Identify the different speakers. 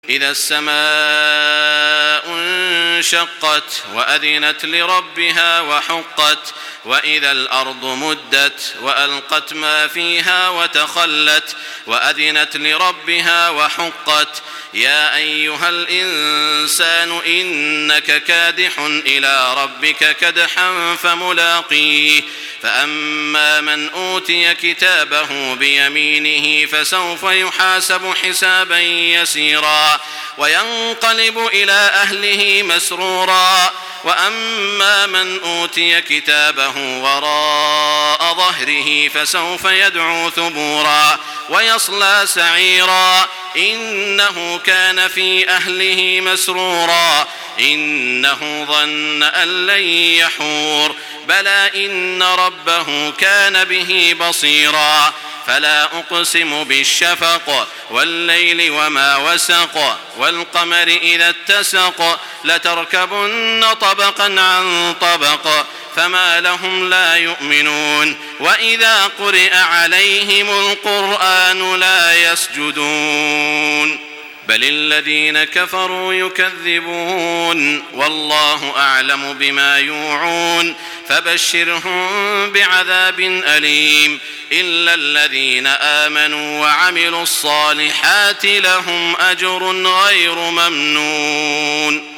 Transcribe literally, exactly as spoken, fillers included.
Speaker 1: إذا السماء انشقت وأذنت لربها وحقت وإذا الأرض مدت وألقت ما فيها وتخلت وأذنت لربها وحقت يا أيها الإنسان إنك كادح إلى ربك كدحا فملاقيه فأما من أوتي كتابه بيمينه فسوف يحاسب حسابا يسيرا وينقلب إلى أهله مسرورا وأما من أوتي كتابه وراء ظهره فسوف يدعو ثبورا ويصلى سعيرا إنه كان في أهله مسرورا إنه ظن أن لن يحور بلى إن ربه كان به بصيرا فلا أقسم بالشفق والليل وما وسق والقمر إذا اتسق لتركبن طبقا عن طبق فما لهم لا يؤمنون وإذا قرئ عليهم القرآن لا يسجدون بل الذين كفروا يكذبون والله أعلم بما يوعون فبشرهم بعذاب أليم إلا الذين آمنوا وعملوا الصالحات لهم أجر غير ممنون.